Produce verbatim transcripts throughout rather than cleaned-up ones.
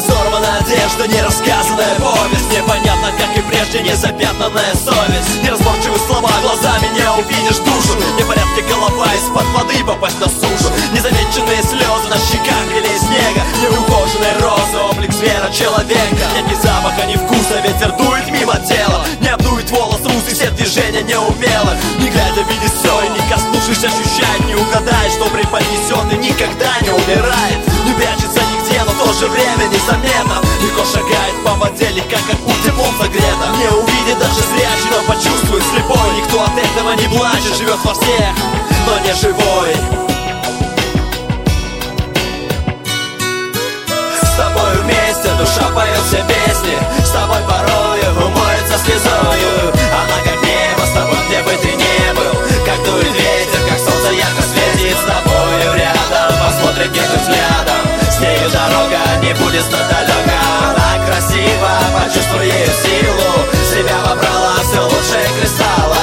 Сорванная одежда, нерассказанная повесть, непонятно, как и прежде, незапятнанная совесть. Неразборчивые слова, глазами не увидишь душу. Не в порядке голова, из-под воды попасть на сушу. Незамеченные слезы на щеках или снега. Неухоженные розы, облик звера человека. Нет ни запаха, ни вкуса, ветер дует мимо тела. Не обдует волос русый, все движения неумело. Не глядя видит все и не коснувшись ощущает. Не угадаешь, что преподнесет и никогда не умирает. Не прячется нигде, но в то же время несомненно легко шагает по воде, легко как у теплом согрета. Не увидит даже зрячий, но почувствует слепой. Никто от этого не плачет, живет во всех, но не живой. С тобой вместе душа поет все песни. С тобой порою умоется слезою. Она как небо, с тобой где бы ты ни был. Как дует ветер, как солнце ярко светит. С тобою рядом, посмотрит нежным взглядом. С нею дорога не будет столь далека. Она красива, почувствуй ее силу. Себя вобрала все лучшее кристалла.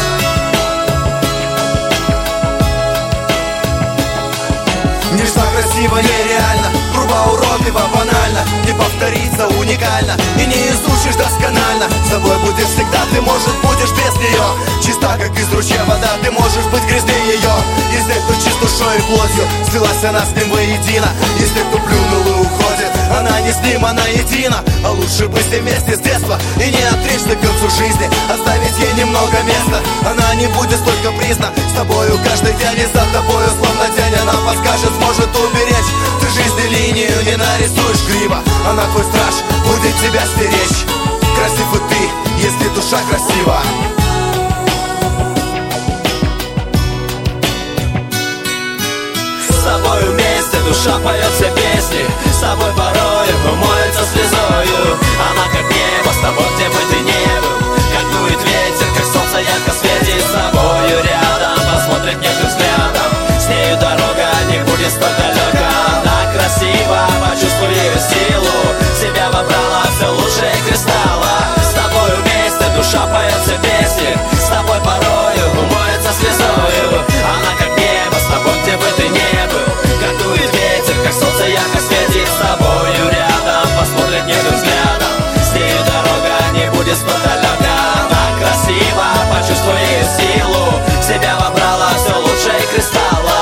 Нежно, красиво, нереально, грубо, уродливо, банально. Не повторится, уникально и не изучишь досконально. С собой будет всегда, ты, может, будешь без нее. Чиста, как из ручья вода, ты можешь быть грязнее ее. Если кто чист душой и плотью, слилась она с ним воедино. Если кто плюнул и уходит, она не с ним, она едина. А лучше быть с ним вместе с детства и не отречься к концу жизни. Оставить ей немного места, она не будет столько призна. С тобою каждый день и за тобою словно тень. Она подскажет, сможет уберечь. Ты жизни линию не нарисуешь криво. Она твой страж, будет тебя стеречь. Красив и ты, если душа красива. С тобой вместе душа поет все песни. С тобой порою умоется слезою. Она как небо, с тобой где бы ты ни был. Как дует ветер, как солнце ярко светит. С тобою рядом, посмотрит нежным взглядом. С нею дорога не будет столь далека. Она красива, почувствуй ее силу. Себя вобрала все лучшее кристалла. С тобой вместе душа поет все песни. С тобой порою умоется слезою. Она как небо, с тобой где бы ты ни был. Как дует ветер, как солнце ярко светит. С тобою рядом, посмотрит нежным взглядом. С нею дорога не будет столь далека. Она красива, почувствуй ее силу. Себя вобрала все лучшее кристалла.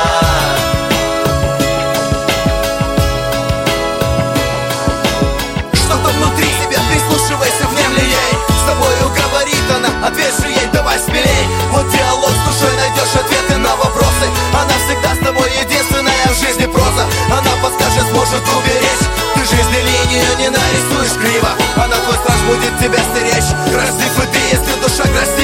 Что-то внутри себя, прислушивайся, внемли ей. С тобою говорит она, ответь же ей, давай смелей. Вот диалог с душой, найдешь ответы на вопросы. Она всегда с тобой единственная в жизни проза. Она подскажет, сможет уберечь. Ты жизни линию не нарисуешь криво. Она твой страж, будет тебя стеречь. Красив и ты, если душа красива.